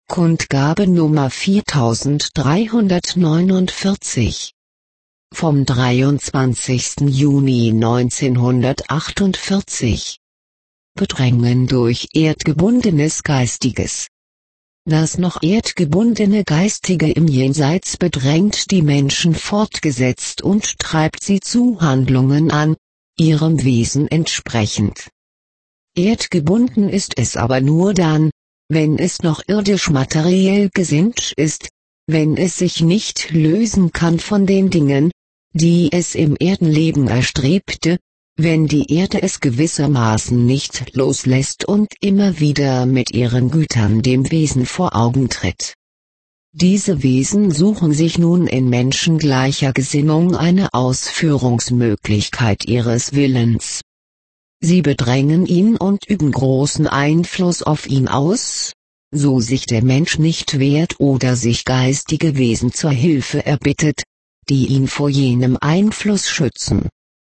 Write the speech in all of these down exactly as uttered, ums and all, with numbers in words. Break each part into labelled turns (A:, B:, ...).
A: Kundgabe Nummer viertausenddreihundertneunundvierzig vom dreiundzwanzigsten Juni neunzehnhundertachtundvierzig. Bedrängen durch erdgebundenes Geistiges. Das noch erdgebundene Geistige im Jenseits bedrängt die Menschen fortgesetzt und treibt sie zu Handlungen an, ihrem Wesen entsprechend. Erdgebunden ist es aber nur dann, wenn es noch irdisch materiell gesinnt ist, wenn es sich nicht lösen kann von den Dingen, die es im Erdenleben erstrebte, wenn die Erde es gewissermaßen nicht loslässt und immer wieder mit ihren Gütern dem Wesen vor Augen tritt. Diese Wesen suchen sich nun in Menschen gleicher Gesinnung eine Ausführungsmöglichkeit ihres Willens. Sie bedrängen ihn und üben großen Einfluss auf ihn aus, so sich der Mensch nicht wehrt oder sich geistige Wesen zur Hilfe erbittet, die ihn vor jenem Einfluss schützen.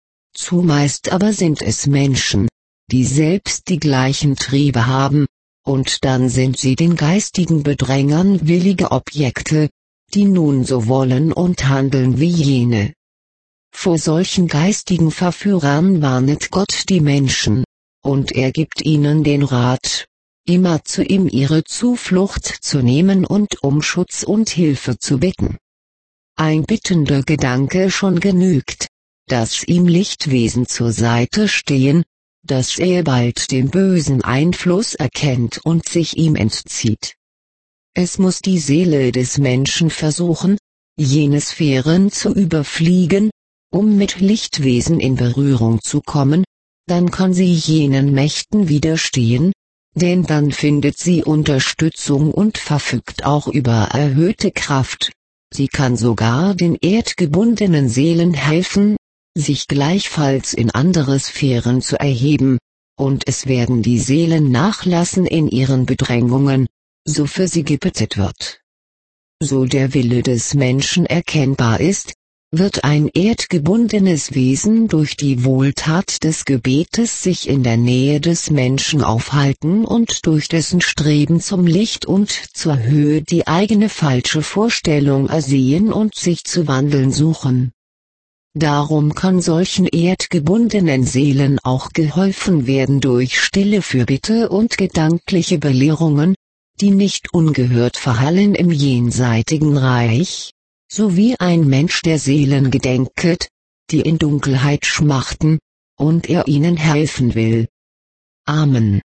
A: Zumeist aber sind es Menschen, die selbst die gleichen Triebe haben, und dann sind sie den geistigen Bedrängern willige Objekte, die nun so wollen und handeln wie jene. Vor solchen geistigen Verführern warnet Gott die Menschen, und er gibt ihnen den Rat, immer zu ihm ihre Zuflucht zu nehmen und um Schutz und Hilfe zu bitten. Ein bittender Gedanke schon genügt, dass ihm Lichtwesen zur Seite stehen, dass er bald den bösen Einfluss erkennt und sich ihm entzieht. Es muss die Seele des Menschen versuchen, jene Sphären zu überfliegen, um mit Lichtwesen in Berührung zu kommen, dann kann sie jenen Mächten widerstehen, denn dann findet sie Unterstützung und verfügt auch über erhöhte Kraft. Sie kann sogar den erdgebundenen Seelen helfen, sich gleichfalls in andere Sphären zu erheben, und es werden die Seelen nachlassen in ihren Bedrängungen, so für sie gebittet wird. So der Wille des Menschen erkennbar ist, wird ein erdgebundenes Wesen durch die Wohltat des Gebetes sich in der Nähe des Menschen aufhalten und durch dessen Streben zum Licht und zur Höhe die eigene falsche Vorstellung ersehen und sich zu wandeln suchen. Darum kann solchen erdgebundenen Seelen auch geholfen werden durch stille Fürbitte und gedankliche Belehrungen, die nicht ungehört verhallen im jenseitigen Reich, so wie ein Mensch der Seelen gedenket, die in Dunkelheit schmachten, und er ihnen helfen will. Amen.